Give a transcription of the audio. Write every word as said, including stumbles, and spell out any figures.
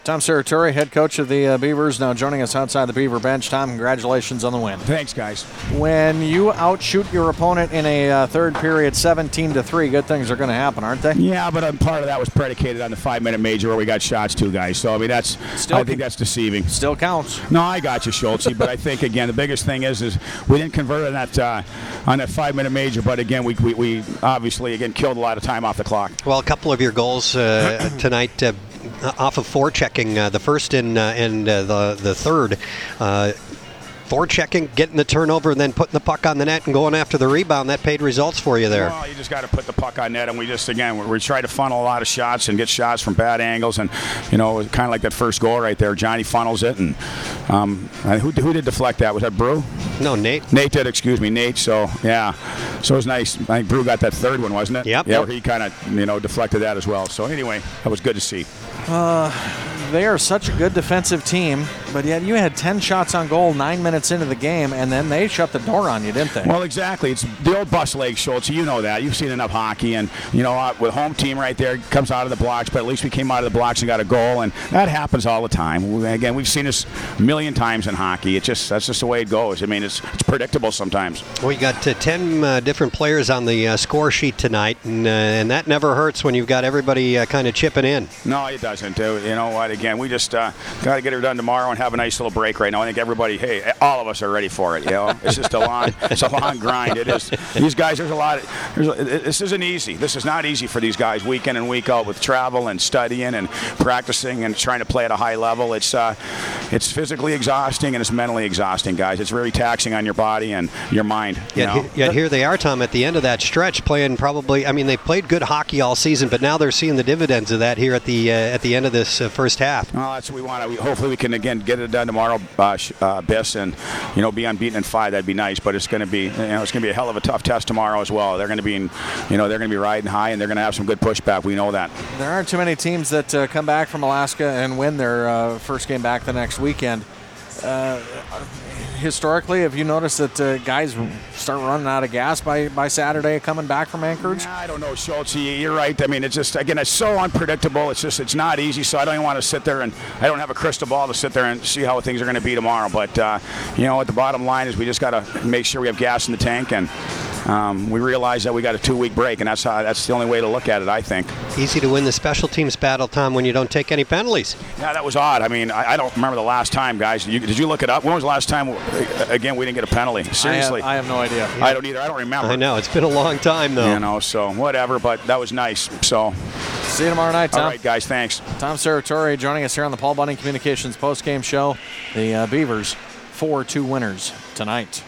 Tom Serratore, head coach of the uh, Beavers, now joining us outside the Beaver bench. Tom, congratulations on the win. Thanks, guys. When you outshoot your opponent in a uh, third period seventeen to three, good things are going to happen, aren't they? Yeah, but um, part of that was predicated on the five-minute major where we got shots too, guys. So, I mean, that's Still I think that's deceiving. Still counts. No, I got you, Schultz. But I think, again, the biggest thing is is we didn't convert on that uh, on that five-minute major. But, again, we, we, we obviously, again, killed a lot of time off the clock. Well, a couple of your goals uh, tonight uh, off of forechecking, uh, the first and, uh, and uh, the, the third. Uh, forechecking, getting the turnover, and then putting the puck on the net and going after the rebound. That paid results for you there. Well, you just got to put the puck on net, and we just, again, we, we try to funnel a lot of shots and get shots from bad angles, and, you know, kind of like that first goal right there. Johnny funnels it, and um, who, who did deflect that? Was that Brew? No, Nate. Nate did, excuse me, Nate. So, yeah. So it was nice. I think Brew got that third one, wasn't it? Yep. Yeah, yep. where he kind of, you know, deflected that as well. So, anyway, that was good to see. Uh, they are such a good defensive team, but yet you had ten shots on goal nine minutes into the game, and then they shut the door on you, didn't they? Well, exactly. It's the old bus leg, Schultz. You know that. You've seen enough hockey, and, you know, uh, with home team right there, comes out of the blocks, but at least we came out of the blocks and got a goal, and that happens all the time. We, again, we've seen this a million times in hockey. It just That's just the way it goes. I mean, it's, it's predictable sometimes. We got uh, ten uh, different players on the uh, score sheet tonight, and, uh, and that never hurts when you've got everybody uh, kind of chipping in. No, it doesn't. Uh, you know what? Again, we just uh, got to get her done tomorrow and have a nice little break right now. I think everybody, hey, all of us are ready for it. You know, it's just a long, it's a long grind. It is. These guys, there's a lot. Of, there's a, this isn't easy. This is not easy for these guys, week in and week out, with travel and studying and practicing and trying to play at a high level. It's uh, it's physically exhausting and it's mentally exhausting, guys. It's very taxing on your body and your mind. You yet, know? he, yet here they are, Tom, at the end of that stretch, playing probably. I mean, they played good hockey all season, but now they're seeing the dividends of that here at the uh, at the end of this uh, first half. Well, that's what we want. We, hopefully, we can again get it done tomorrow, uh, uh, Biss, and you know, be unbeaten in five. That'd be nice. But it's going to be, you know, it's going to be a hell of a tough test tomorrow as well. They're going to be, in, you know, they're going to be riding high, and they're going to have some good pushback. We know that. There aren't too many teams that uh, come back from Alaska and win their uh, first game back the next weekend. Uh, historically, have you noticed that uh, guys start running out of gas by, by Saturday coming back from Anchorage? Yeah, I don't know, Schultz. You're right. I mean, it's just, again, it's so unpredictable. It's just, it's not easy. So I don't even want to sit there and I don't have a crystal ball to sit there and see how things are going to be tomorrow. But, uh, you know, at the bottom line is we just got to make sure we have gas in the tank, and um, we realize that we got a two-week break, and that's how, that's the only way to look at it, I think. Easy to win the special teams battle, Tom, when you don't take any penalties. Yeah, that was odd. I mean, I, I don't remember the last time, guys. You, did you look it up? When was the last time, again, we didn't get a penalty? Seriously. I have, I have no idea. Yeah. I don't either. I don't remember. I know. It's been a long time, though. You know, so whatever, but that was nice. So, see you tomorrow night, Tom. All right, guys, thanks. Tom Serratore joining us here on the Paul Bunning Communications postgame show. The uh, Beavers four two winners tonight.